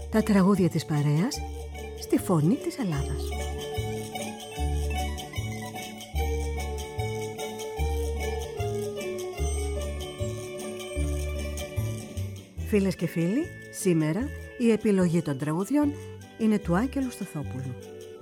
Τα τραγούδια της παρέας στη φωνή της Ελλάδας. Φίλες και φίλοι, σήμερα η επιλογή των τραγουδιών είναι του Άγγελου Σταθόπουλου.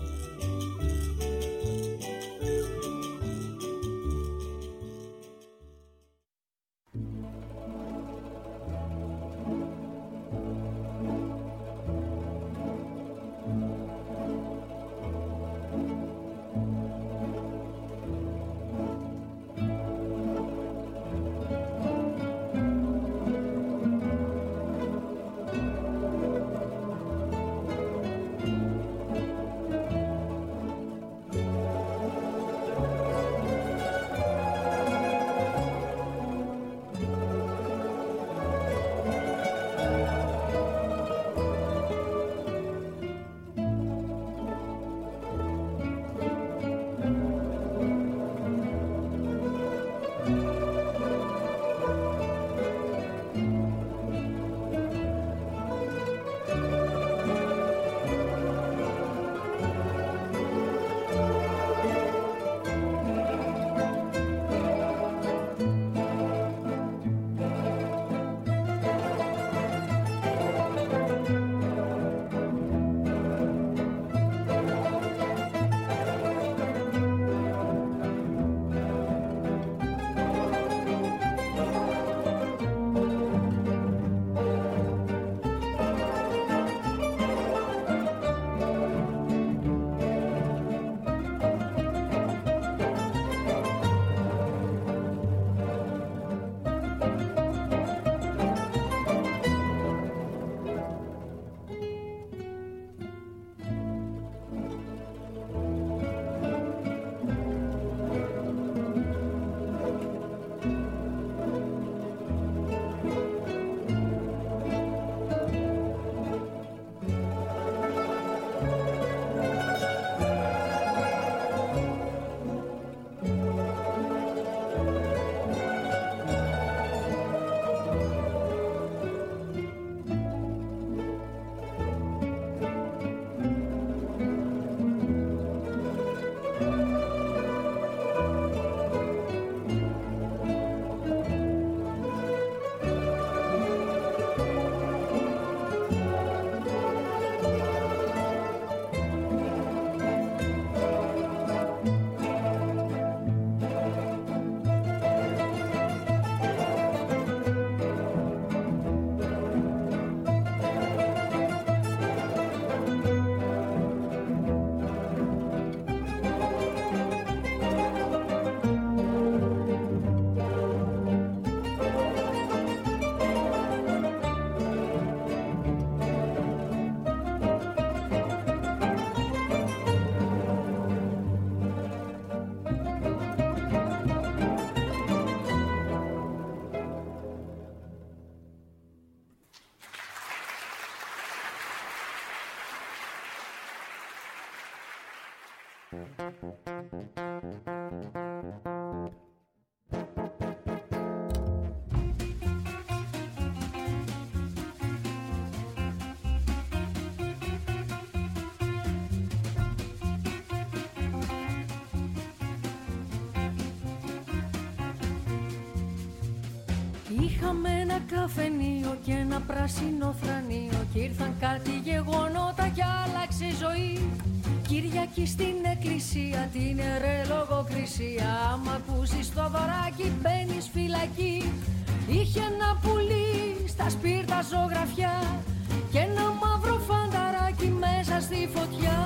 Είχαμε ένα καφενείο και ένα πράσινο θρανείο κι ήρθαν κάτι γεγονότα κι άλλαξε η ζωή. Κυριακή στην εκκλησία, την ερελογοκρισία, άμα ακούσεις το δωράκι μπαίνεις φυλακή. Είχε ένα πουλί στα σπίρτα ζωγραφιά και ένα μαύρο φανταράκι μέσα στη φωτιά.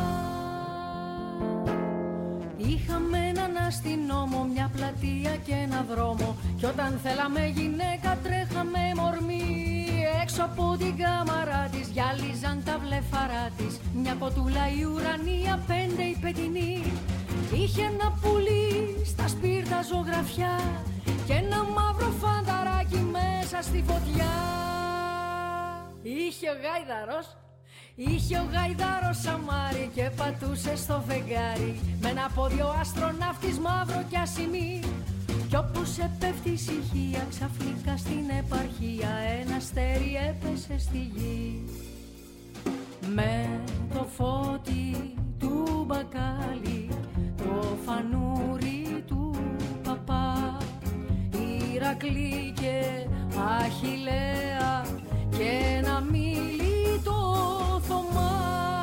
Είχαμε έναν αστυνόμο, μια πλατεία και ένα δρόμο κι όταν θέλαμε γυναίκα τρέχαμε μορμοί. Έξω από την κάμαρα της γυάλιζαν τα βλεφαρά της, μια κοτούλα η ουρανία, 5 η πετινή. Είχε ένα πουλί στα σπίρτα ζωγραφιά και ένα μαύρο φανταράκι μέσα στη φωτιά. Είχε ο γάιδαρος, είχε ο γαϊδάρος σαμάρι και πατούσε στο φεγγάρι με ένα πόδιο αστροναύτης μαύρο κι ασημή. Κι όπου σε πέφτει η ησυχία ξαφνικά στην επαρχία ένα αστέρι έπεσε στη γη. τρελή και αχιλλέα και ένα μίλητο Θωμά.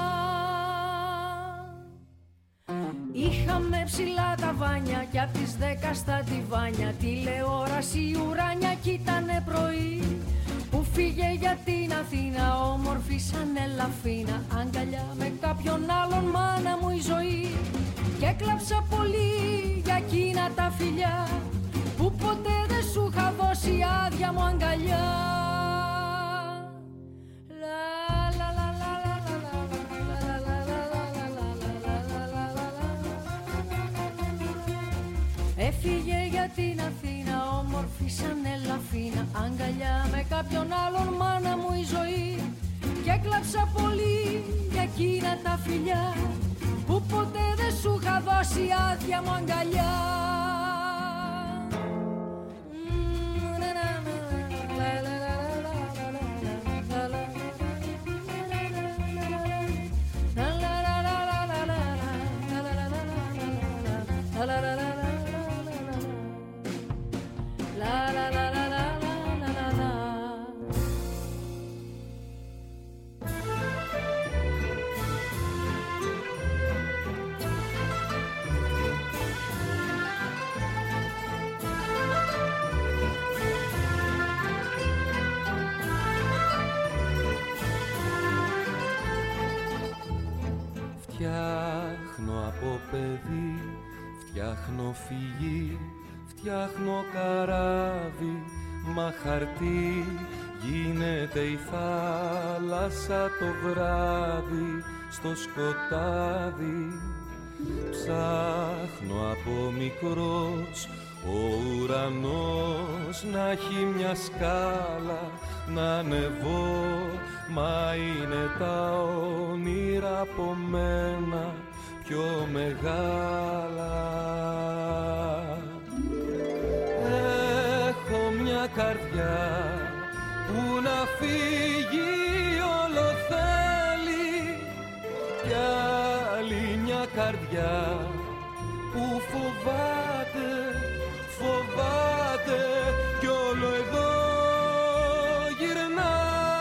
Είχαμε ψηλά τα βάνια κι απ' τις 10 στα τιβάνια τηλεόραση ουράνια κι ήτανε πρωί που φύγε για την Αθήνα όμορφη σαν ελαφίνα, αγκαλιά με κάποιον άλλον μάνα μου η ζωή. Και έκλαψα πολύ για εκείνα τα φιλιά που ποτέ δεν σου είχα δώσει άδεια μου αγκαλιά. Έφυγε για την Αθήνα όμορφη σαν ελαφίνα, αγκαλιά με κάποιον άλλον μάνα μου η ζωή. Και έκλαψα πολύ για εκείνα τα φιλιά που ποτέ δεν σου είχα δώσει άδεια μου αγκαλιά. Φτιάχνω από παιδί, φτιάχνω φυγή, φτιάχνω καράβι, μα χαρτί γίνεται η θάλασσα το βράδυ στο σκοτάδι. Ψάχνω από μικρός ο ουρανός να έχει μια σκάλα να ανεβώ, μα είναι τα όνειρα από μένα πιο μεγάλα. Έχω μια καρδιά που να φύγει όλο θέλει κι άλλη μια καρδιά που φοβάται, φοβάται κι όλο εδώ γυρνά.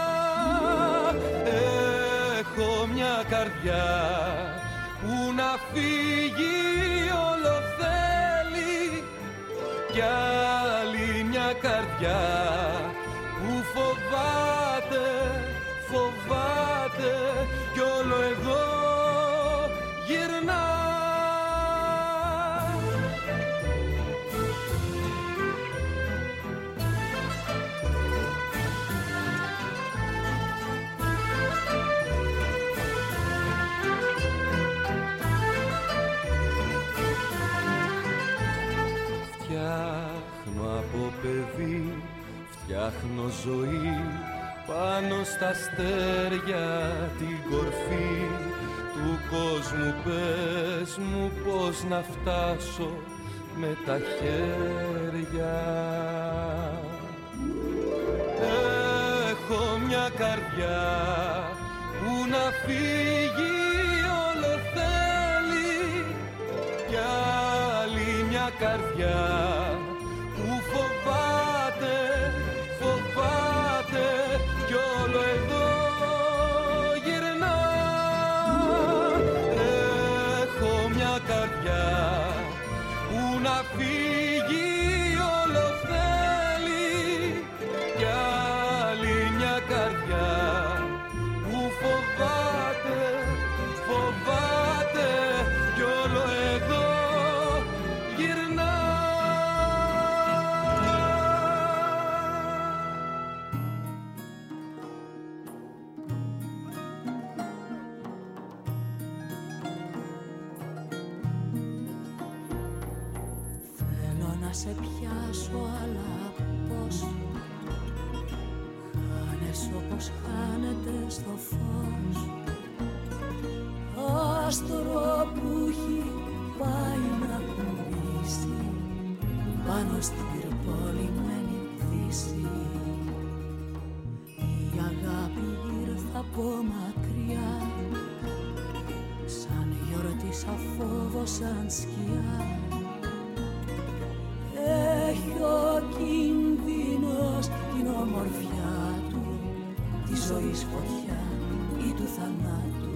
Έχω μια καρδιά που να φύγει όλο θέλει κι άλλη μια καρδιά που φοβάται, φοβάται κι όλο εδώ γυρνά. Φτιάχνω από παιδί, φτιάχνω ζωή πάνω στα αστέρια την κορφή του κόσμου. Πες μου πώς να φτάσω με τα χέρια. Έχω μια καρδιά που να φύγει όλο θέλει κι άλλη μια καρδιά που φοβάται, φοβάται κι όλο εδώ γυρνά. Έχω μια καρδιά που να φύγει όλο θέλει κι άλλη μια καρδιά που φοβάται, φοβάται κι όλο εδώ γυρνά. Θέλω να σε πιάσω αλλά πώς, χάνεσαι όπως χάνεται στο φως. Άστρο που έχει πάει να κουμπίσει πάνω στην πυρπολημένη δύση. Η αγάπη ήρθα από μακριά, σαν γιορτή, σαν φόβο, σαν σκιά. Έχει ο κίνδυνος ομορφιά του, τη ζωής φωτιά ή του θανάτου.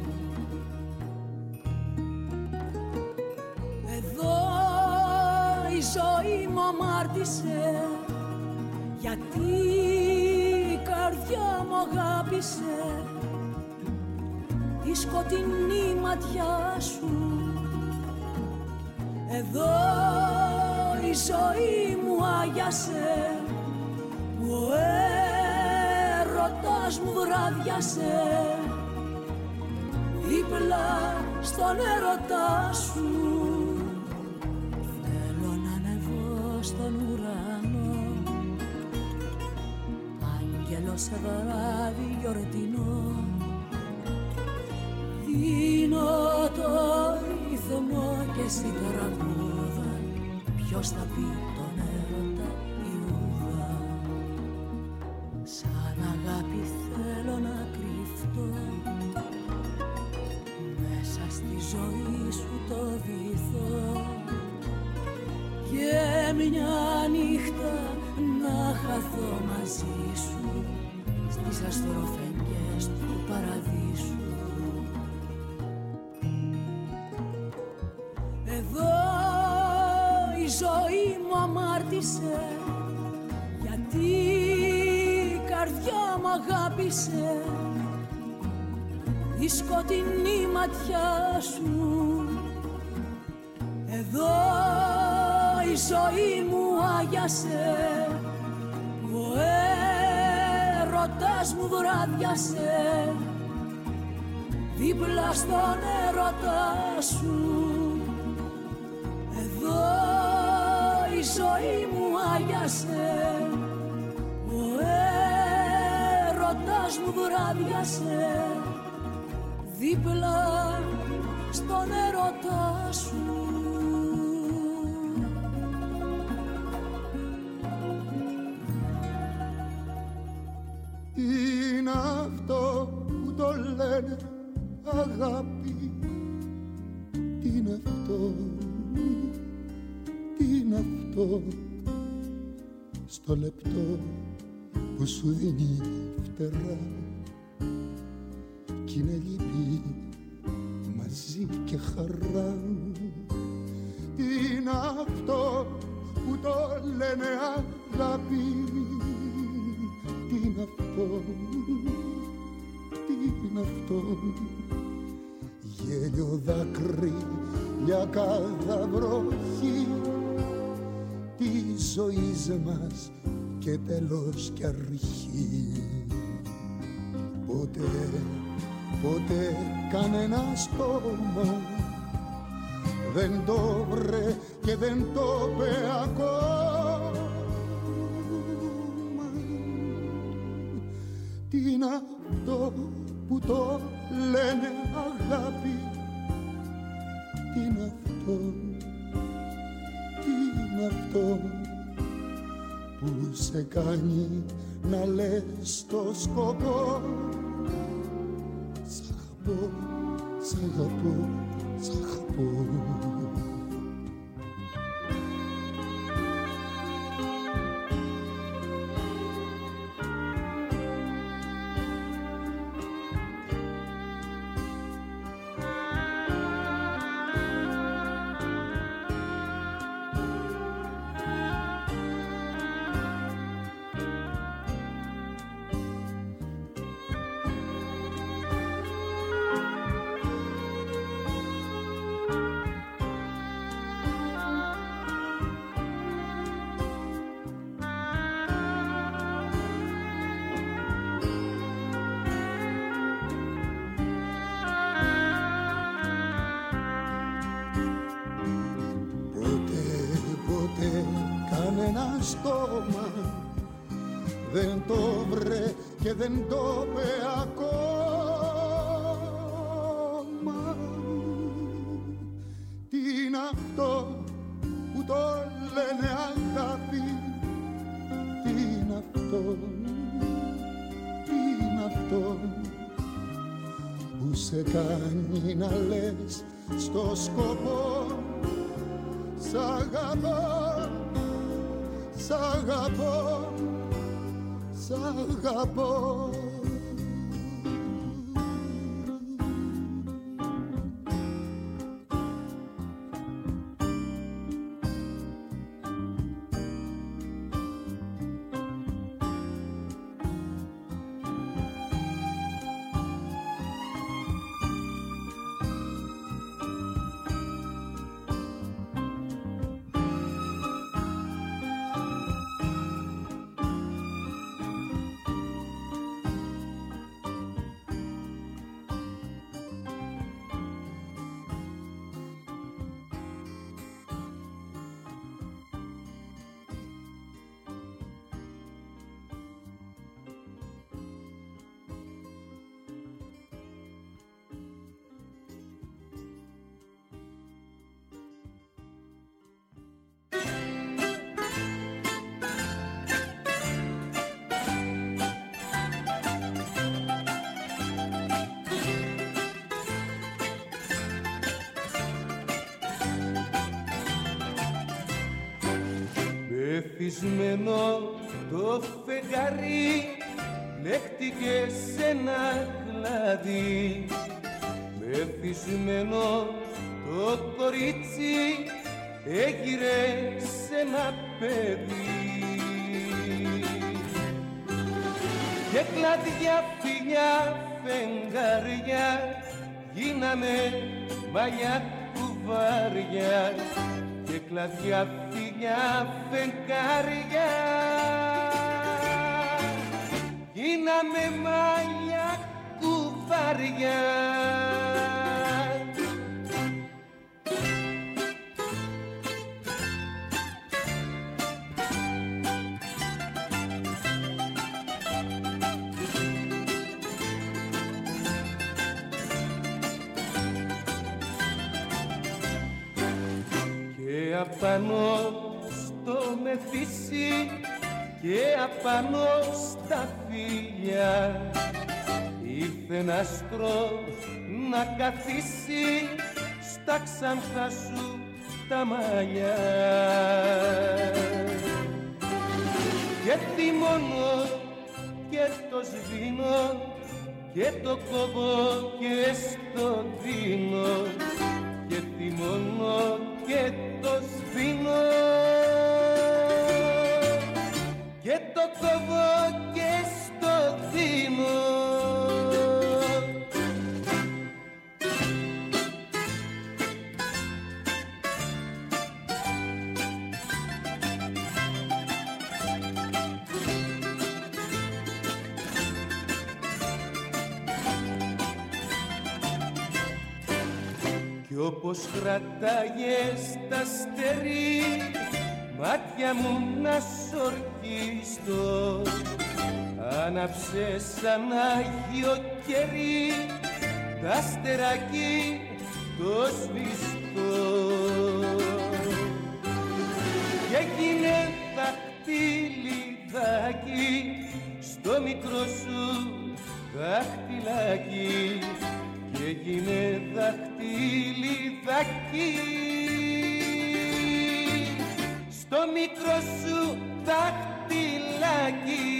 Εδώ η ζωή μου αμάρτησε, γιατί η καρδιά μου αγάπησε τη σκοτεινή ματιά σου. Εδώ η ζωή μου άγιασε, που ο έρωτας μου βράδιασε δίπλα στον έρωτά σου. Θέλω να ανεβώ στον ουρανό, άγγελος σε βράδυ γιορτινό. Δίνω το ρυθμό και εσύ τραγούδα, ποιος θα πει τον έρωτα Ιούδα. Σαν αγάπη θέλω να κρυφτώ, μέσα στη ζωή σου το βυθώ, και μια νύχτα να χαθώ μαζί σου στις αστροφενιές του παραδείσου. Εδώ η ζωή μου αμάρτησε, γιατί η καρδιά μου αγάπησε η σκοτεινή ματιά σου. Εδώ η ζωή μου άγιασε, ο έρωτας μου βράδιασε δίπλα στον έρωτα σου. Εδώ η ζωή μου άγιασε, ο έρωτας μου βράδιασε δίπλα στον έρωτα σου. Είναι αυτό που το λένε αγάπη, τι είναι αυτό, τι είναι αυτό, στο λεπτό που σου δίνει φτερά κι είναι λύπη μαζί και χαρά. Τι είναι αυτό που το λένε αγάπη, τι είναι αυτό, τι είναι αυτό, γέλιο δάκρυ για κάθε βροχή της ζωής μας και τέλος κι αρχή. Ποτέ, ποτέ κανένα στόμα δεν το βρε και δεν το πε ακόμα. Τι είναι αυτό που το λένε αγάπη, τι είναι αυτό, τι είναι αυτό που σε κάνει να λες το σκοπό. Σ' αγαπώ, σ' αγαπώ, σ' αγαπώ. Στόμα δεν το βρε και δεν το πε ακόμα. Τι είναι αυτό που το λένε αγάπη, τι είναι αυτό, τι είναι αυτό που σε κάνει να λες στο σκοπό. Σ' αγαπώ, σ' αγαπώ, σ' σ' αγαπώ. Μεθυσμένο το φεγγάρι λέχτηκε σε ένα κλάδι. Μεθυσμένο το κορίτσι έγειρε σε ένα παιδί. Και κλαδιά, φιλιά, φεγγάρια γίναμε μαλλιά κουβάρια. Και κλαδιά, φιλιά, φεγγάρια γίναμε μαλλιά κουβάρια. Και απάνω στο μεθύσι και απάνω στα φίλια ήρθε ένα άστρο να καθίσει στα ξανθά σου τα μαλλιά. Και θυμώνω και το σβήνω και το κόβω και στο δίνω. Και θυμώνω και το σβήνω και το κόβω και στο δίνω. Κι όπως κρατάγες τα αστέρι μάτια μου να σ' ορκιστώ, άναψε σαν Άγιο κερί τ' αστεράκι το σβηστό. Και έγινε δαχτυλιδάκι στο μικρό σου δαχτυλάκι. Και έγινε δαχτυλιδάκι στο μικρό σου δαχτυλάκι.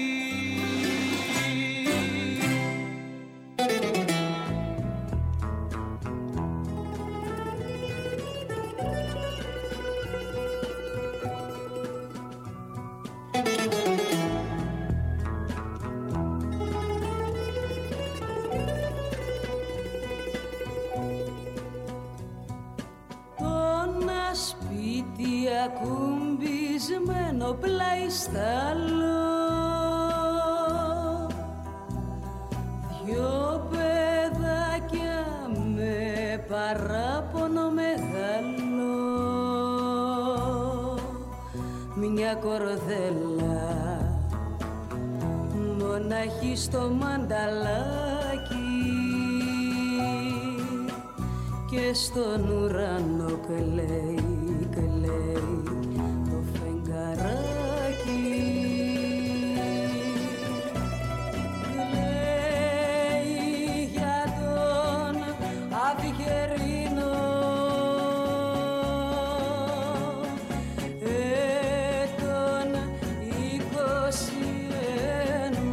Ακουμπισμένο πλάι στάλο, δυο παιδάκια με παράπονο μεγάλο, μια κορδέλα μονάχη στο μανταλάκι και στον ουρανό κλαίει. Το φεγγαράκι κλαίει για τον Αυγερίνο, τον 21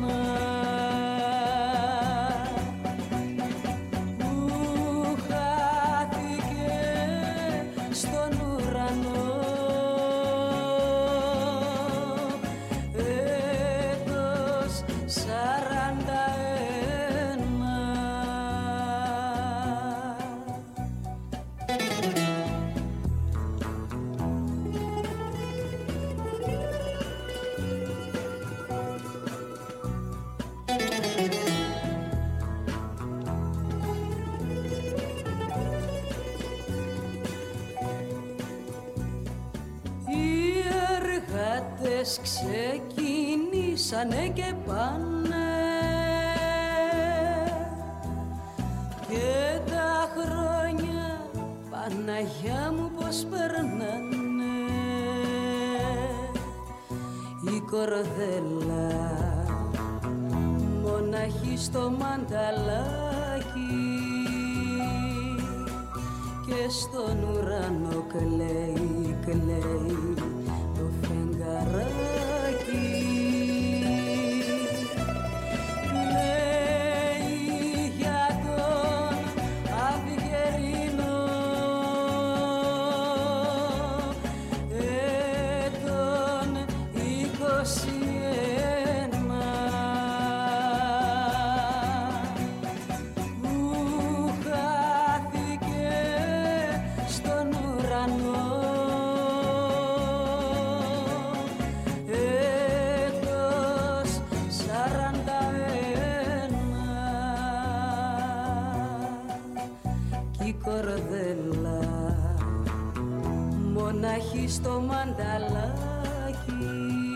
μέρες ξεκινήσανε και πάνε και τα χρόνια Παναγιά μου πως περνάνε. Η κορδέλα μοναχή στο μανταλάκι και στον ουρανό κλαίει, κλαίει το φεγγαράκι. Κλαίει για τον Αυγερινό τον 21 που χάθηκε στον ουρανό. Έτος 41 κι η κορδέλα μοναχή στο μανταλάκι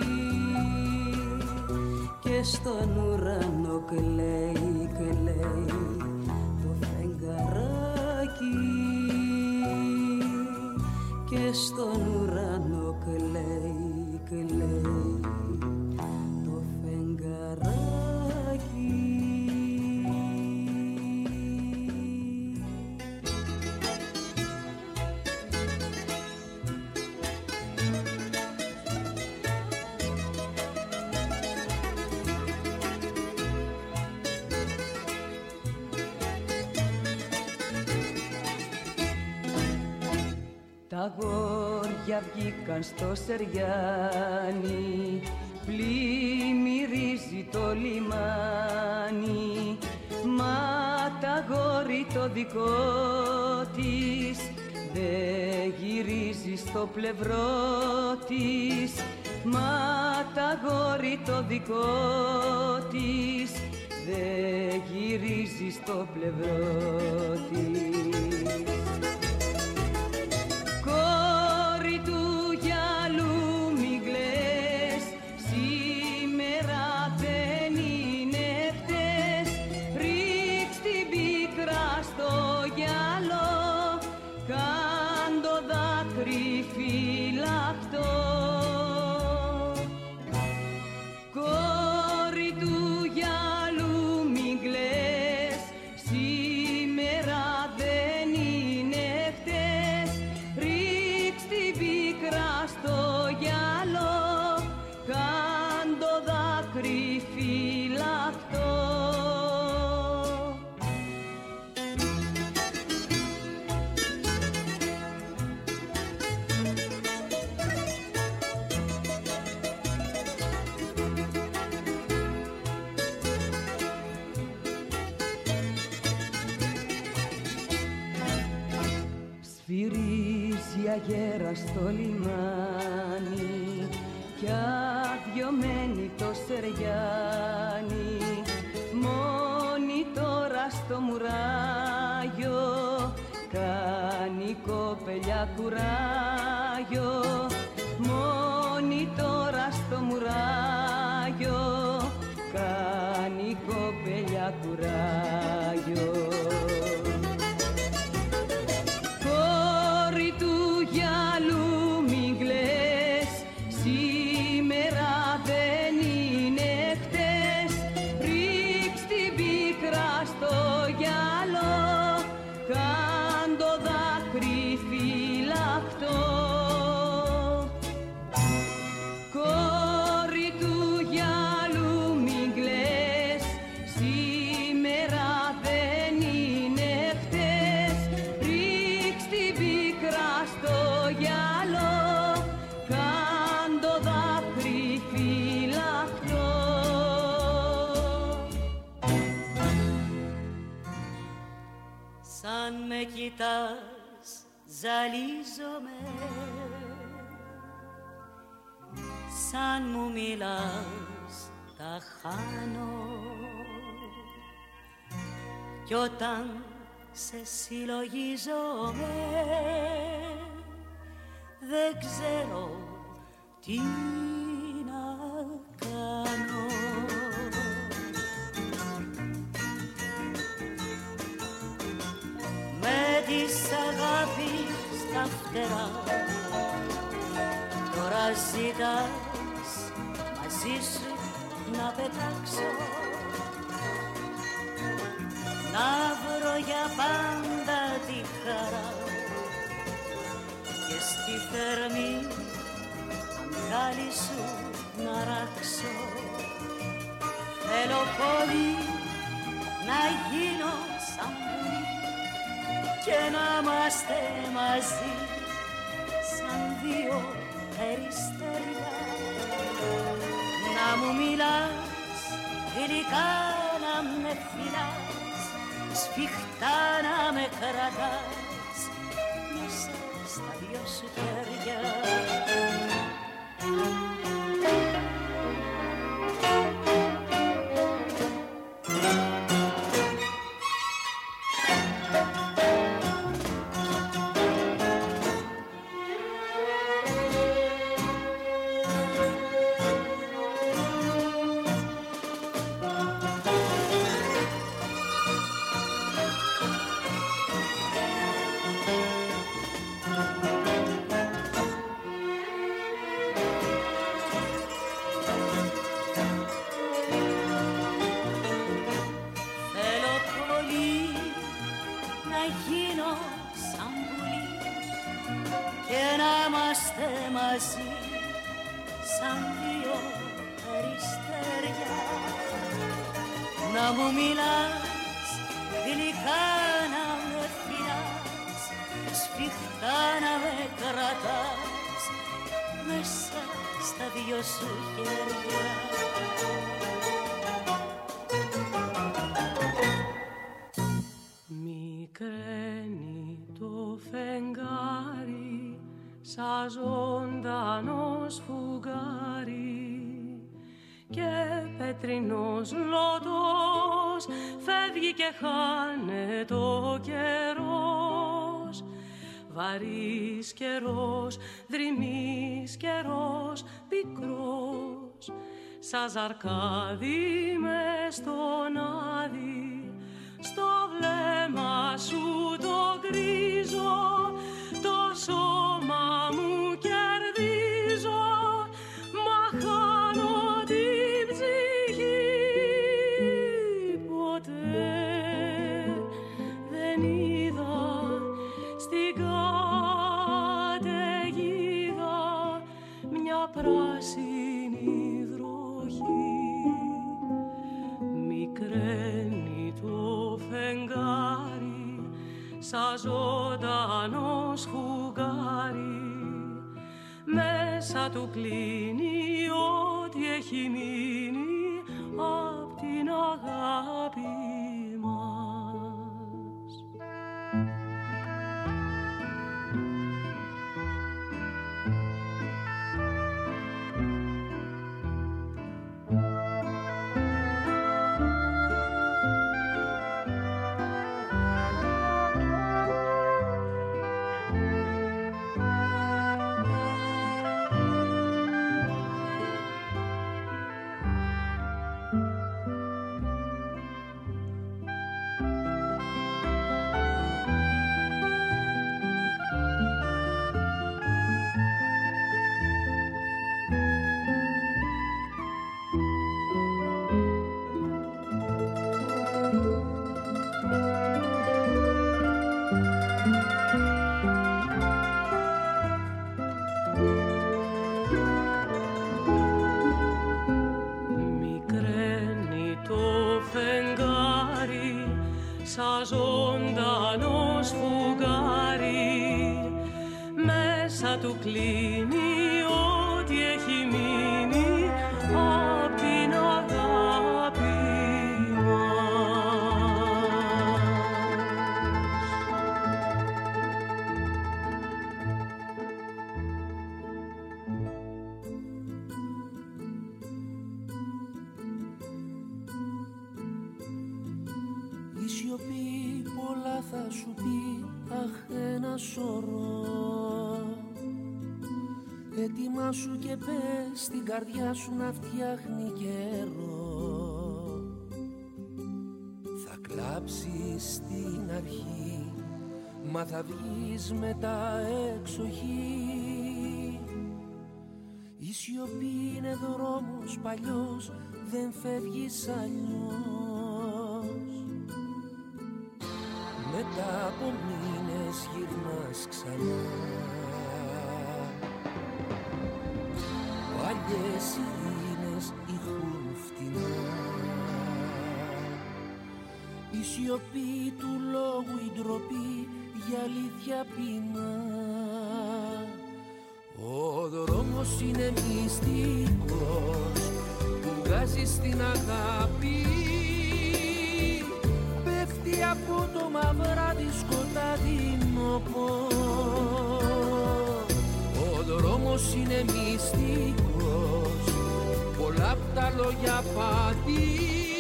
και στον ουρανό κλαίει, κλαίει το φεγγαράκι και στον ουρανό κλαίει, κλαίει το φεγγαράκι. Τα αγόρια βγήκαν στο Σεριάνι, πλημμυρίζει το λιμάνι, μα τα αγόρι το δικό της δεν γυρίζει στο πλευρό της, μα τα αγόρι το δικό της δεν γυρίζει στο πλευρό της. Κόρη του γυαλού μη κλαις, σήμερα δεν είναι χτες, ρίξ' την πίκρα στο γυαλό, κάν το δάκρυ φυλαχτό. Κόρη του γυαλού μη κλαις, σήμερα δεν είναι χτες, ρίξ' την πίκρα στο γυαλό, κάν το δάκρυ φυλαχτό. Σφυρίζει αγέρα στο λιμάνι κι αδειωμένη το Σεριάνι, μόνη τώρα στο μουράγιο κάνει κοπελιά κουράγιο, μόνη τώρα στο μουράγιο κάνει κοπελιά κουράγιο. Κόρη του γυαλού μη κλαις, σήμερα δεν είναι χτες, ρίξ' την πίκρα στο γυαλό, κάν το δάκρυ φυλαχτό. Κόρη του γυαλού μη κλαις, σήμερα δεν είναι χτες, ρίξ' την πίκρα στο γυαλό, κάν το δάκρυ φυλαχτό. Σαν με κοιτάς ζαλίζομαι, σαν μου μιλάς τα χάνω, κι όταν σε συλλογίζομαι δεν ξέρω τι στα φτερά. Τώρα ζητάς μαζί σου να πετάξω, να βρω για πάντα τη χαρά και στη θερμή αγκάλι σου να ράξω. Θέλω πολύ να γίνω σαν πουλί και να είμαστε μαζί σαν δύο περιστέρια. Να μου μιλάς γλυκά, να με φυλάς, σφιχτά να με κρατάς μέσα στα δυο σου χέρια. Σαν δύο περιστέρια. Να μου μιλάς γλυκά, να με φυλάς, σφιχτά να με κρατάς μέσα στα δυο σου χέρια. Μικραίνει το φεγγάρι σαν ζωντανός φουγγάρι και πετρινός λότος φεύγει και χάνεται ο καιρός. Βαρύς καιρός, δρυμής καιρός, πικρός, σαν ζαρκάδι μες στον άδει, στο βλέμμα σου το γκρίζο, το σώμα μου κερδίζω, μα χάνω την ψυχή. Ποτέ δεν είδα στην καταιγίδα μια πράσινη βροχή. Μικραίνει το φεγγάρι σαν ζωντανός φουγγάρι, μέσα του κλείνει ό,τι έχει μείνει απ' την αγάπη μας. Σαν ζωντανός φουγγάρι, μέσα του κλείνει ό,τι έχει μείνει απ' την αγάπη μας. Η σιωπή πολλά θα σου πει, αχ, ένα σωρό. Ετοιμάσου και πες στην καρδιά σου να φτιάχνει καιρό. Θα κλάψεις στην αρχή, μα θα βγεις μετά εξοχή. Η σιωπή είναι δρόμος παλιός, δεν φεύγεις αλλιώς. Μετά από μήνες γυρνάς ξανά. Παλιές ειρήνες ηχούν φτηνά. Η σιωπή του λόγου, η ντροπή για αλήθεια πεινά. Ο δρόμος είναι μυστικός που βγάζει στην αγάπη. Πέφτει από το μαυράδι σκοτάδινο. Ο δρόμος είναι μυστικός, πολλά απ' τα λόγια πάτη.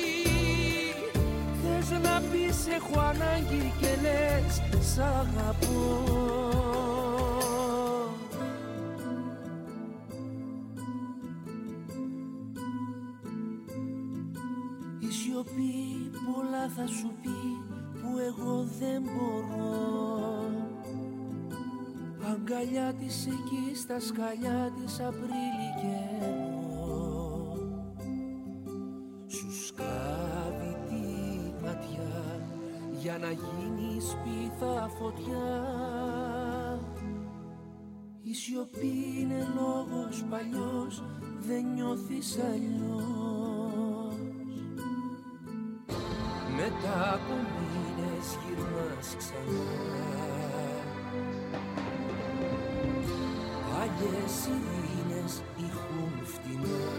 Θες να πεις έχω ανάγκη και λες σ' αγαπώ. Η σιωπή πολλά θα σου πει που εγώ δεν μπορώ. Αγκαλιά της εκεί στα σκαλιά της Απρίλη καιρό. Σου σκάβει τη ματιά για να γίνει σπίθα φωτιά. Η σιωπή είναι λόγος παλιός, δεν νιώθεις αλλιώς. Μετά από μήνες γυρνάς ξανά. Παλιές ειρήνες ηχούν φτηνά.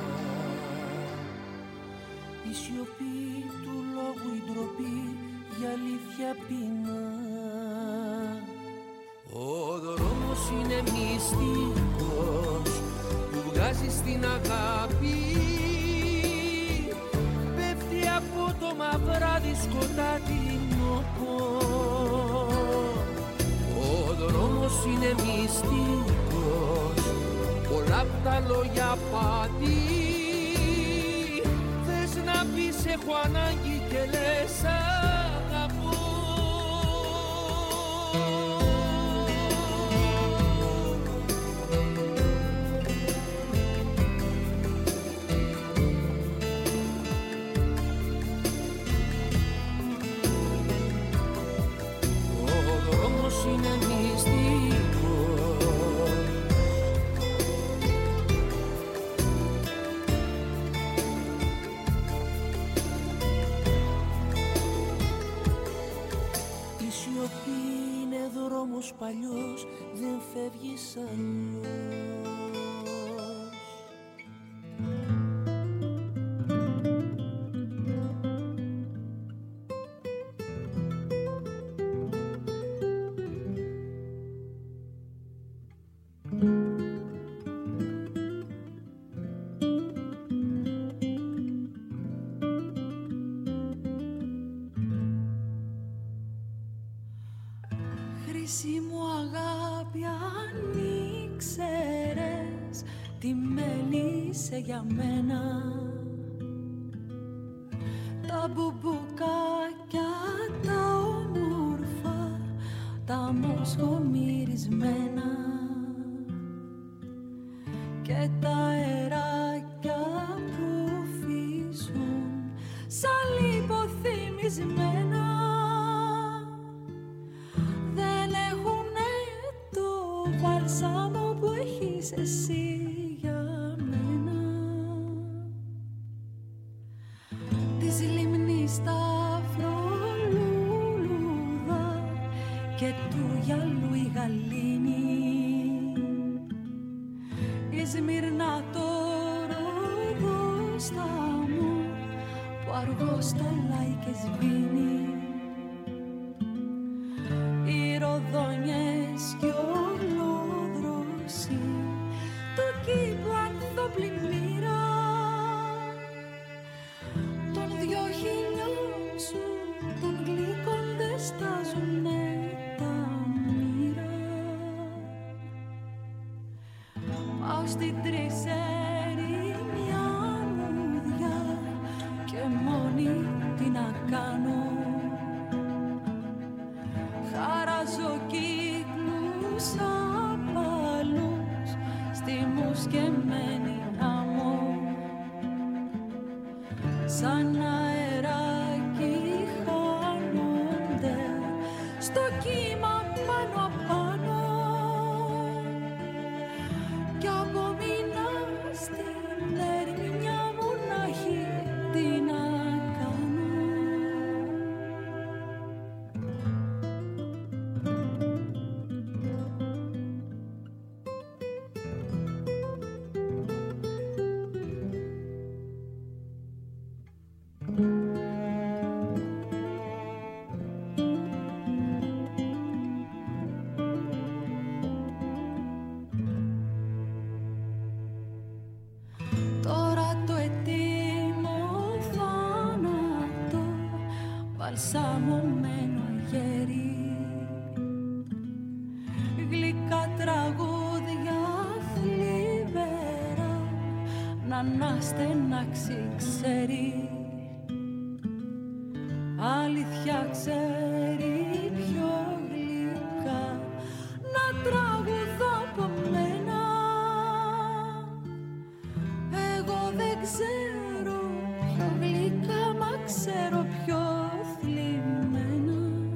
Η σιωπή του λόγου, η ντροπή για αλήθεια πεινά. Ο δρόμος είναι μυστικός που βγάζει στην αγάπη. Πέφτει από το μαυράδι σκοτάδινο. Ο δρόμος είναι μυστικός, πολλά απ' τα λόγια πάτη. Θες να πεις έχω ανάγκη και λες αγαπώ. Είναι μυστικό. Η σιωπή είναι δρόμος παλιός, δεν φεύγεις αλλιώς. Χρυσή μου αγάπη, αν ήξερες τι μέλησε για μένα. Τα μπουμπουκάκια τα όμορφα, τα μοσχομυρισμένα και τα αεράκια που φύσουν σαν λιποθυμισμένα. Βαλσάμο που έχεις εσύ για μένα. Της λιμνής τα αφρολούλουδα και του γυαλού η γαλήνη. Η Σμύρνα το ροδόστα μου που αργόσταλάει και σβήνει. Οι ροδόνιες κι ολόδροσοι του κήπου ανθοπλημμύρα των 2.000 σου των γλυκών δεν στάζουνε τα μοίρα. Πάω στην Τρισέρη μια μουδιά και μόνη τι να κάνω. Χαρά βάζω κύκλους απαλούς στη μουσκεμένη άμμο, σαν αεράκι χάνονται στο κύμα πάνω απάνω κι απομείνα στην ερμηνιά μονάχη τι να κάνω. Τώρα το ετοίμο θάνατο βαλσαμωμένο αγέρι, γλυκά τραγούδια θλιβερά να αναστενάξει ξέρει, αλήθεια ξέρει πιο γλυκά να τραγουδώ από μένα. Εγώ δεν ξέρω πιο γλυκά, μα ξέρω πιο θλιμμένα.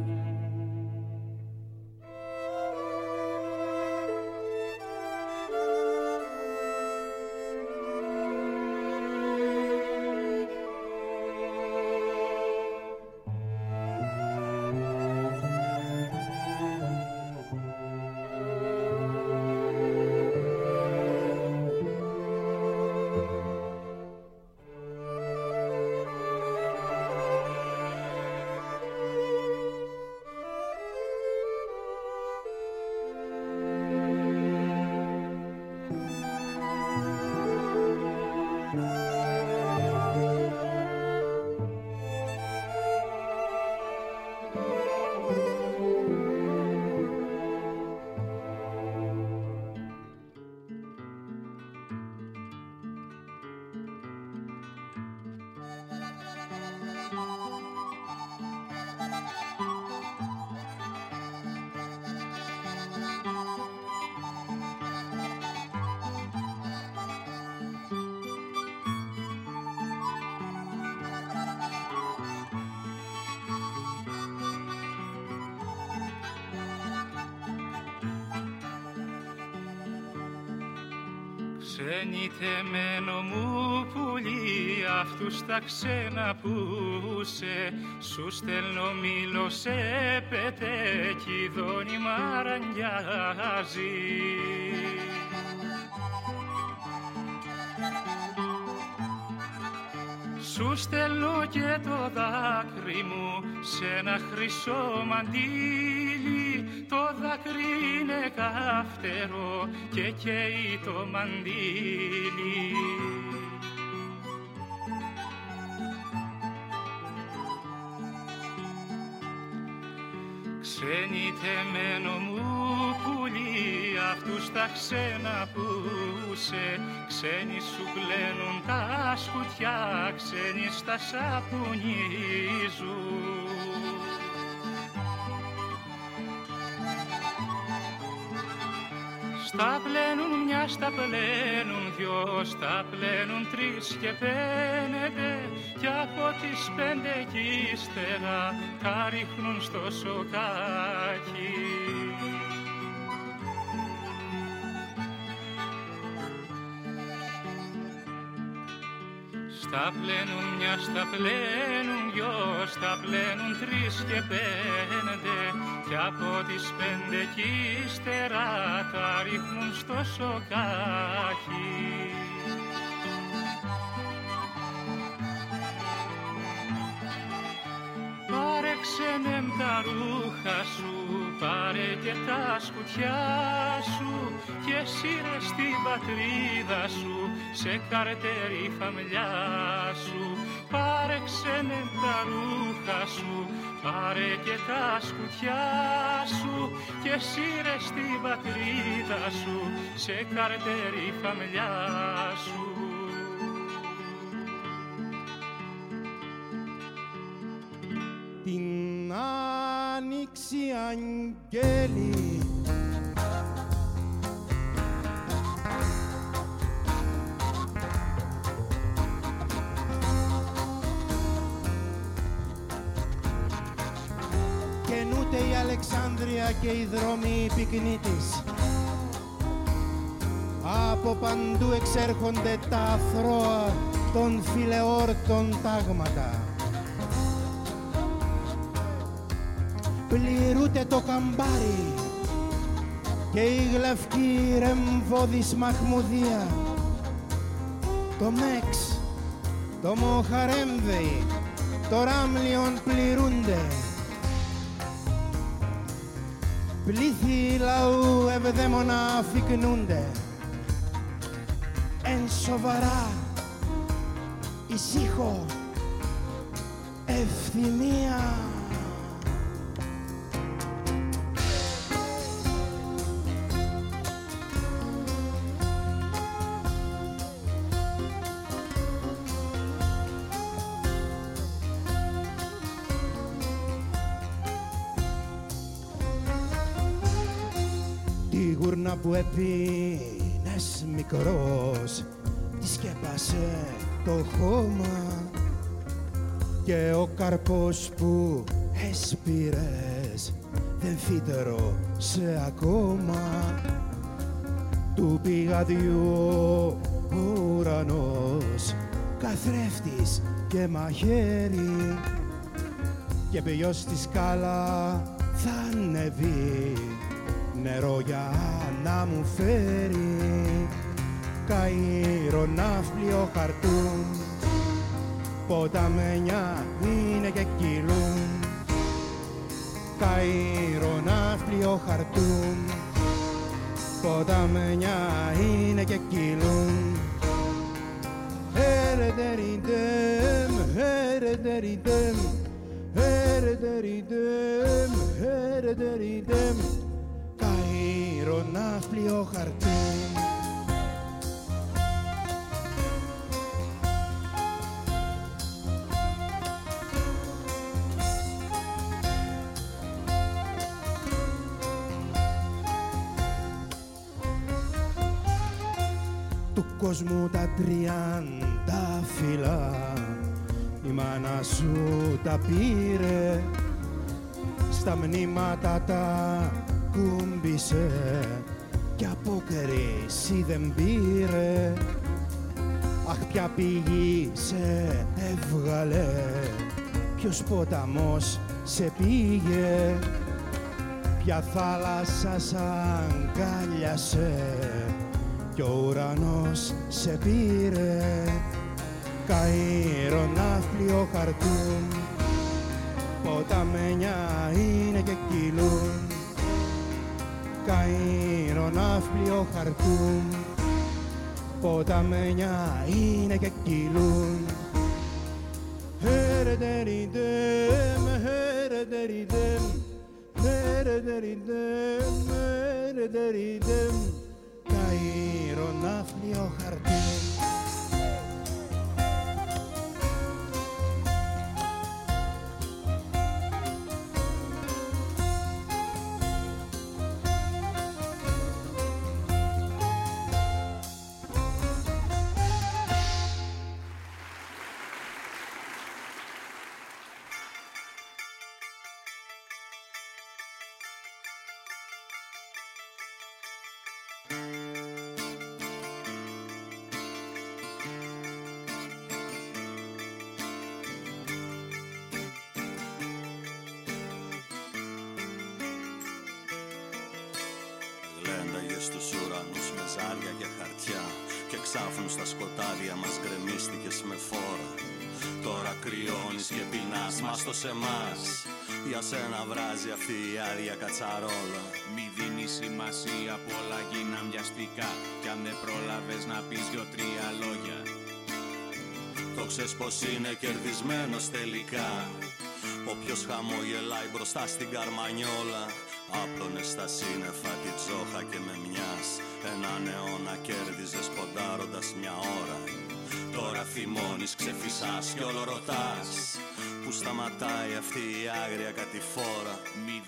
Ξενιτεμένο μου πουλί, αυτούς τα ξένα πούσε, σου στέλνω μήλο σε πετέκι, δόνι μαρανιάζει. Σου στέλνω και το δάκρυ μου σε ένα χρυσό μαντίλι, το δάκρυ είναι καυτερό και καίει το μαντίλι. Ξενιτεμένο μου πουλί, αυτούς τα ξένα πούσε, ξένοι σου πλένουν τα σκουτιά, ξένοι στα σαπουνίζουν. Στα πλένουν μια, στα πλένουν δυο, στα πλένουν τρεις και πέντε, κι από τις πέντε κι ύστερα τα ρίχνουν στο σοκάκι. Στα πλένουν μια, στα πλένουν δυο, στα πλένουν τρεις και πέντε, κι από τις πέντε κι ύστερα τα ρίχνουν στο σοκάκι. Πάρε ξένε μ' τα ρούχα σου, πάρε και τα σκουτιά σου και σύρε στην πατρίδα σου σε καρτέρι φαμιλιά σου. Πάρε ξένε μ' τα ρούχα σου, πάρε και τα σκουτιά σου και σύρε στην πατρίδα σου σε καρτέρι φαμιλιά σου. Την ανοίξει αγγέλη. Καινούται η Αλεξάνδρεια και οι δρόμοι πυκνοί της. Από παντού εξέρχονται τα αθρώα των φιλεόρτων τάγματα. Πληρούται το καμπάρι και η γλαυκή ρεμβόδης Μαχμουδία. Το Μέξ, το Μοχαρέμβεϊ, το Ράμλιον πληρούνται. Πλήθη λαού ευδαίμονα αφικνούνται. Εν σοβαρά, ησύχω, ευθυμία. Τη γουρνά που επίνες μικρός τη σκέπασε το χώμα και ο καρπός που έσπηρες δεν φύτρωσε ακόμα. Του πηγαδιού ο ουρανός καθρέφτης και μαχαίρι και ποιος στη σκάλα θα ανεβεί νερό για να μου φέρει. Καΐρο, Ναύπλιο, Χαρτούμ, ποταμένια είναι και κυλούν. Καΐρο, Ναύπλιο, Χαρτούμ, ποταμένια είναι και κυλούν. Ερετεριτέμ, ερετεριτέμ, ερετεριτέμ, ερετεριτέμ. Καΐρο, Ναύπλιο, Χαρτούμ. Του κόσμου τα 30 φύλλα η μάνα σου τα πήρε, στα μνήματα τα κούμπησε κι από κρίση δεν πήρε. Αχ, ποια πηγή σε έβγαλε, ποιος ποταμός σε πήγε, ποια θάλασσα σ' αγκάλιασε κι ο ουρανός σε πήρε. Καΐρο, Ναύπλιο, Χαρτούμ, ποταμένια είναι και κυλούν. Καΐρο, Ναύπλιο, Χαρτούμ, ποταμένια είναι και κυλούν. Ερετεριτέμ, ερετεριτέμ, ερετεριτέμ, ερετεριτέμ. Καΐρο, Ναύπλιο, Χαρτούμ. Γλένταγες στους ουρανούς με ζάρια και χαρτιά και ξάφνου στα σκοτάδια μας γκρεμίστηκες με φόρα. Τώρα κρυώνεις και πεινάς, μα στο σε εμάς για σένα βράζει αυτή η άδεια κατσαρόλα. Μη δίνεις σημασία, πολλά γίναν βιαστικά κι αν δεν πρόλαβες να πεις 2-3 λόγια. Το ξέρεις πως είναι κερδισμένος τελικά όποιος χαμογελάει μπροστά στην καρμανιόλα. Άπλωνες στα σύννεφα τη τζόχα και με μιας έναν αιώνα κέρδιζες ποντάροντας μια ώρα. Τώρα θυμώνεις, ξεφυσάς κι όλο ρωτάς πού σταματάει αυτή η άγρια κατηφόρα. Μη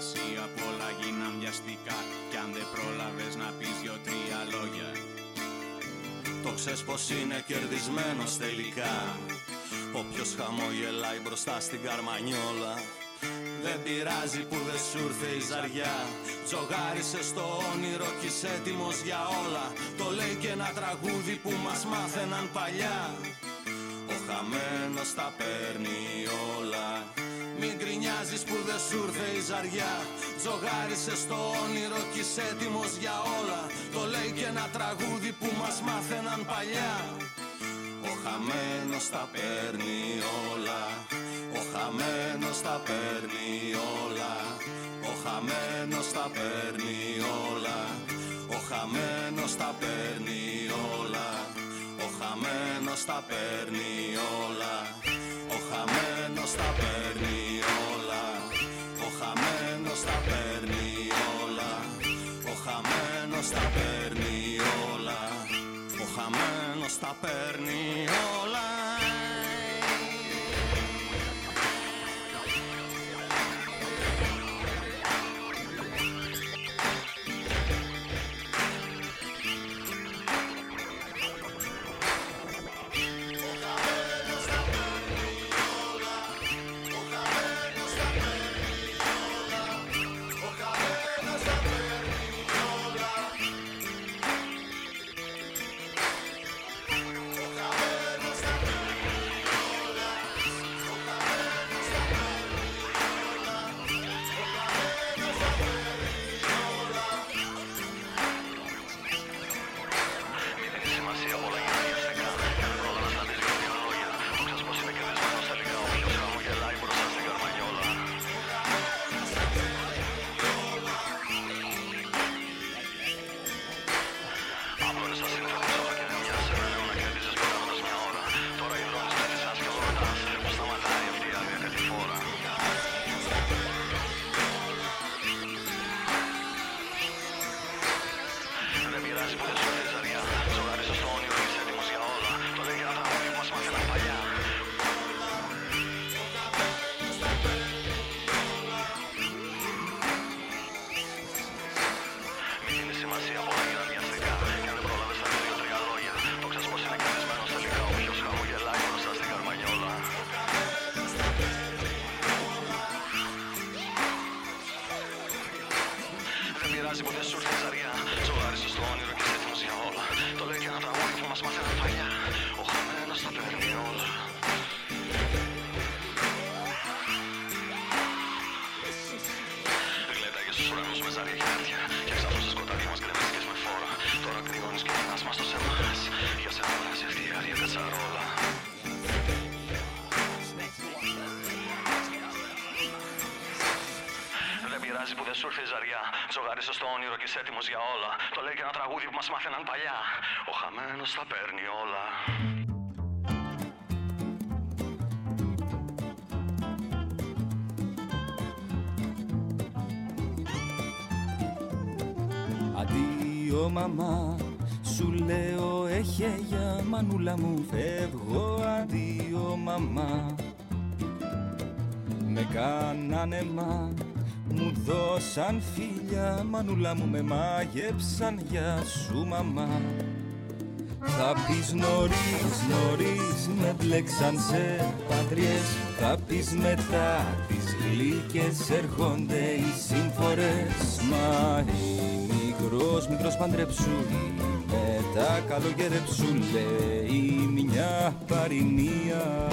σημασία απ' όλα γίναν βιαστικά. Κι αν δεν πρόλαβες να πεις 2-3 λόγια, το ξέρεις πως είναι κερδισμένος τελικά. Όποιος χαμογελάει μπροστά στην καρμανιόλα. Δεν πειράζει που δεν σου ήρθε η ζαριά. Τζογάρισε στο όνειρο κι είσαι έτοιμος για όλα. Το λέει και ένα τραγούδι που μας μάθαιναν παλιά. Ο χαμένος τα παίρνει όλα. Μην γκρινιάζεις που δεν σου ήρθε η ζαριά. Τζογάρισε στο όνειρο κι είσαι έτοιμος για όλα. Το λέει και ένα τραγούδι που μας μάθαιναν παλιά. Ο χαμένος τα παίρνει όλα. Ο χαμένος τα παίρνει όλα. Ο χαμένος τα παίρνει όλα. Ο χαμένος τα παίρνει όλα. Ο χαμένος τα παίρνει όλα. Ο χαμένος τα παίρνει όλα. Ο χαμένος τα παίρνει όλα. Ο χαμένος τα παίρνει όλα. Ο χαμένος τα παίρνει όλα. Ζωγάρισε στο όνειρο και είσαι έτοιμος για όλα. Το λέει και ένα τραγούδι που μας μάθαιναν παλιά. Ο χαμένος τα παίρνει όλα. Αντίο μαμά, σου λέω έχε για μανούλα μου. Φεύγω αντίο μαμά. Με κάνανε μα, μου δώσαν φίλια, μανούλα μου με μάγεψαν για σου μαμά. Θα πεις νωρίς, νωρίς με μπλέξαν σε πατριές. Θα πεις μετά τις γλύκες έρχονται οι σύμφορες. Μα η μικρός παντρεψού με τα καλογερεψού λέει μια παροιμία.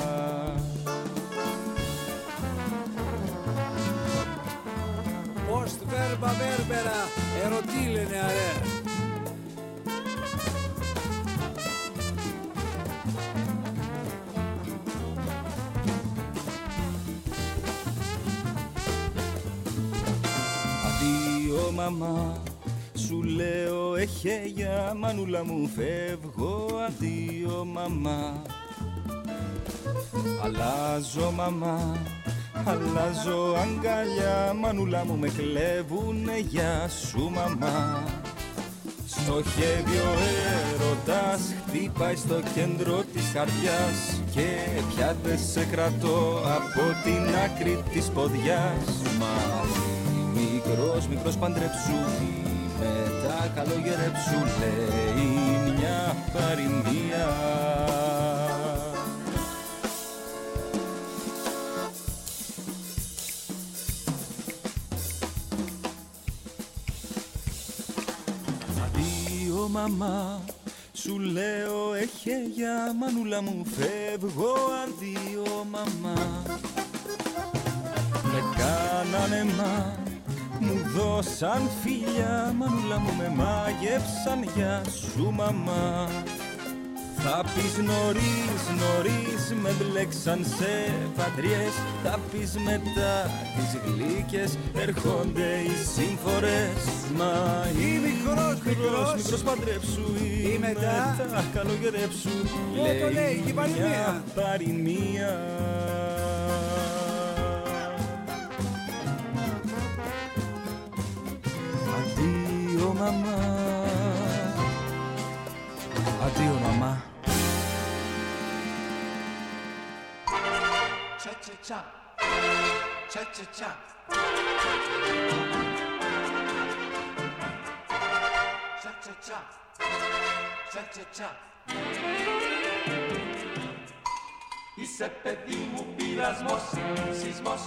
Post verba verbera, ερωτήλαινε αρέ. Αντίο μαμά, σου λέω έχε για μανούλα μου. Φεύγω αντίο μαμά. Αλλάζω μαμά, αλλάζω αγκαλιά, μανούλα μου με κλέβουνε για σου μαμά. Στοχεύει ο έρωτας, χτύπαει στο κέντρο της καρδιάς και πια δεν σε κρατώ από την άκρη της ποδιάς. Μα η μικρός παντρεψού, μετά καλογερέψου, λέει μια παροιμία. Αντίο μαμά, σου λέω έχε για μανούλα μου, φεύγω αντίο μαμά. Με κάνανε μου δώσαν φιλιά, μανούλα μου με μάγεψαν, γεια σου μαμά. Θα πεις νωρίς, νωρίς με μπλέξαν σε φαντριές, θα πεις μετά τις γλύκες έρχονται οι σύμφορες. Μα ή μικρός παντρέψου ή μετά καλογερέψου, λέει μια παροιμία. Αντίο μαμά, αντίο μαμά. Cha-cha-cha, cha-cha-cha. Cha-cha-cha, cha-cha-cha. Είσαι παιδί μου πειρασμός, σεισμός.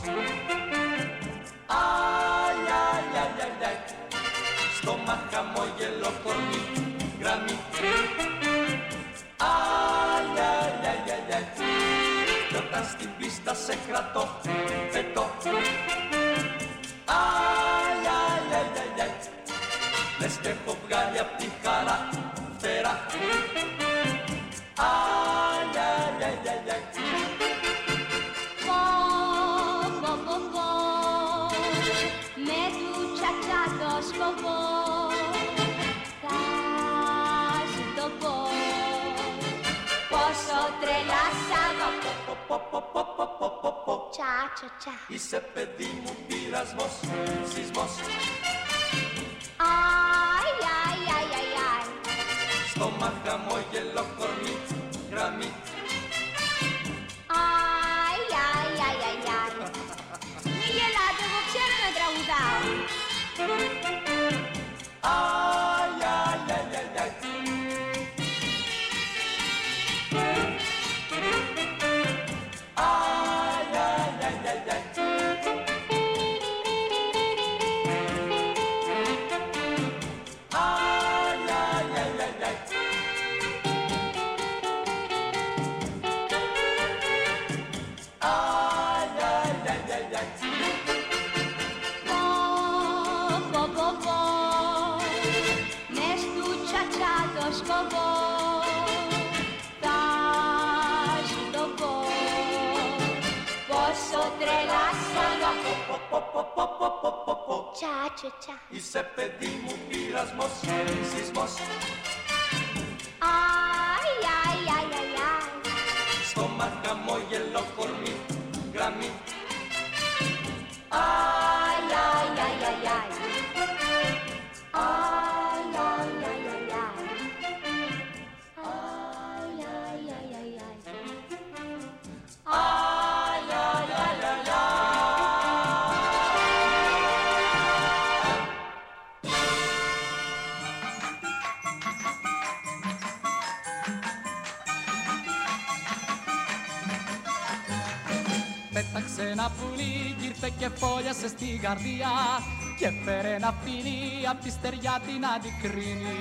Αι, αι, αι, αι, αι. Στόμα χαμόγελο κορμί, γραμμή. Αι, αι, αι, αι, αι. Κι όταν στην πίστα σε κρατώ, πετώ. Αι, αι, αι, αι, αι. Λες και έχω βγάλει απ' τη χαρά φτερά. Αι, αι, αι, αι, αι. Πω, πω, πω, πω, με του τσατσά το σκοπό, θα σου το πω, πόσο τρελά σ' αγαπώ. Τσα-τσα-τσα. Είσαι παιδί μου πειρασμός, σεισμός. Αι, αι, αι, αι, αι. Στόμα χαμόγελο κορμί, γραμμή. Αι, αι, αι, αι, αι. Μη γελάτε, εγώ ξέρω να τραγουδάω. Αι, αι, αι, αι, αι. σκοπό, θα σου το πω, πόσο τρελά σ' αγαπώ. Τσα-τσα-τσα. Είσαι παιδί μου πειρασμός, σεισμός. Αι, αι, αι, αι, αι. Στόμα χαμόγελο κορμί, γραμμή. Αι, αι, αι, αι, αι. Πέταξε ένα πουλί κι ήρθε και φόλιασε στην καρδιά και φέρε ένα φίλι απ' τη στεριά την αντικρίνη.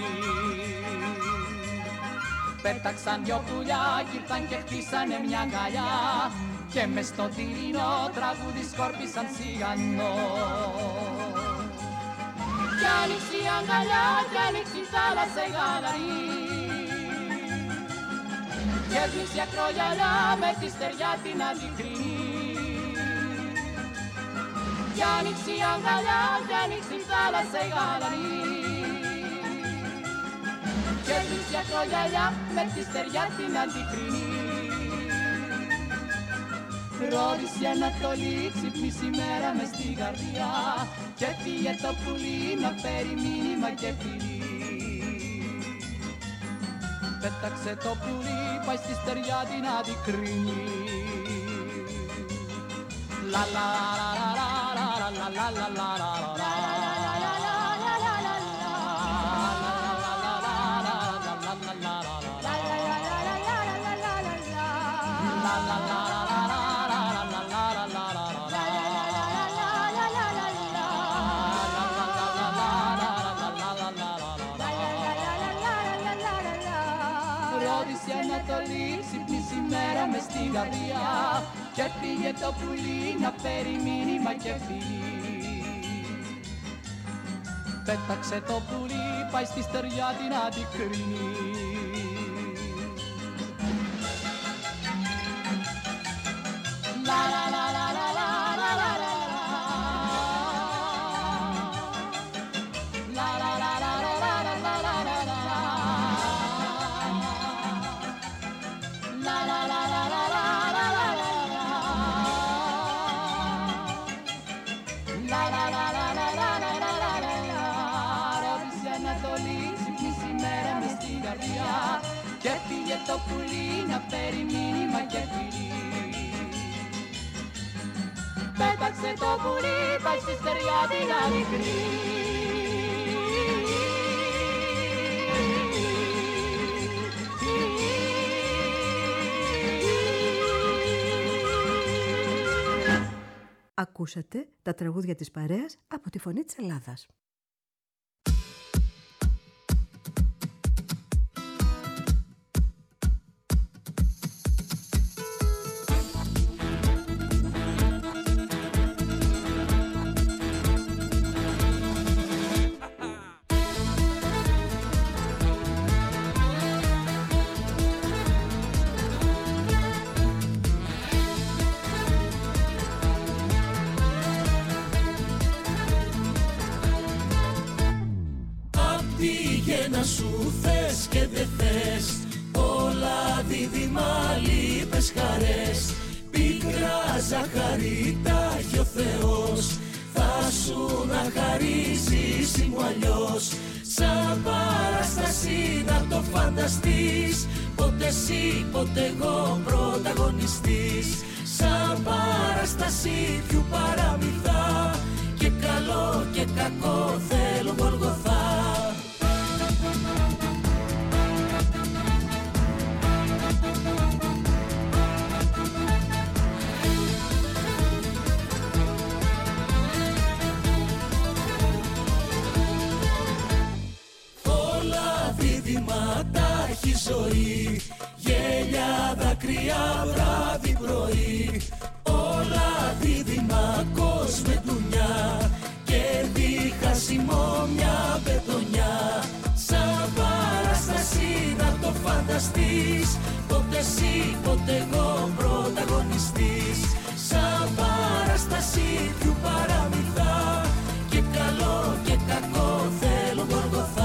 Πέταξαν δυο πουλιά κι ήρθαν και χτίσανε μια αγκαλιά και μες στο τυρινό τραγούδι σκόρπισαν σιγανό. Κι άνοιξε η αγκαλιά κι άνοιξε η θάλασσα η γαλαρή και έσβησε η ακρογιαλιά με τη στεριά την αντικρίνη. Κι άνοιξε η αγκαλιά, κι άνοιξε η θάλασσα η γαλαρή και έσβησε η ακρογιαλιά με τη στεριά την αντικρίνη. Ρώτησε η Ανατολή, ξυπνήσει η μέρα μες στην καρδιά και φύγε το πουλί να φέρει μήνυμα και φιλί. Πέταξε το πουλί, πάει στη στεριά την αντικρίνη. La la la la la la la la la la la la Ανατολής, ύπνησε η μέρα μες στην καρδιά και πήγε το πουλί να φέρει μήνυμα και φιλί. Πέταξε το πουλί, πάει στη στεριά την να την κρίνει. La la la la la la la la la. La la la la la la la la la la. La la la la la la la la la. La la la la la la la la la. Ρώτησε Ανατολή, ξυπνήσει η μέρα μες στην καρδιά και πήγε το πουλί να φέρει μήνυμα και φιλί. Πέταξε το πουλί, πάει στη στεριά την αληθινή. Ακούσατε τα τραγούδια της παρέας από τη Φωνή της Ελλάδας. Να σου θες και δε θες όλα δίδυμα λείπες χαρές. Πίκρα ζαχαρή τα έχει ο Θεός, θα σου να χαρίζεις ή μου αλλιώς. Σαν παράσταση να το φανταστείς, ποτέ εσύ ποτέ εγώ πρωταγωνιστής. Σαν παράσταση ποιου παραμυθά, και καλό και κακό θέλω Γολγοθά. Τα έχει ζωή, γέλια, δάκρυα, βράδυ, πρωί. Όλα δίδυμα, κόσμε ντουνιά, κέρδη, χασιμό, μια πετονιά. Σαν παράσταση να το φανταστείς, ποτέ εσύ, ποτέ εγώ πρωταγωνιστής. Σαν παράσταση ποιου παραμυθά, και καλό και κακό θέλω Γολγοθά.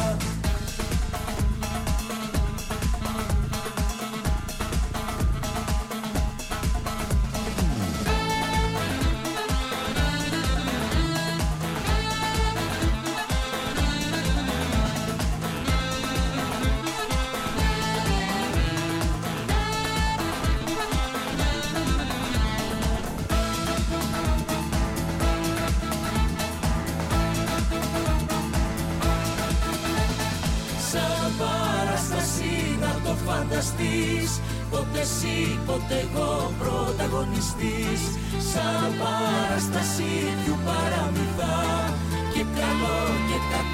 Φανταστείς, ποτέ εσύ, ποτέ εγώ πρωταγωνιστής. Σαν παράσταση ποιου παραμυθά, και καλό και κακό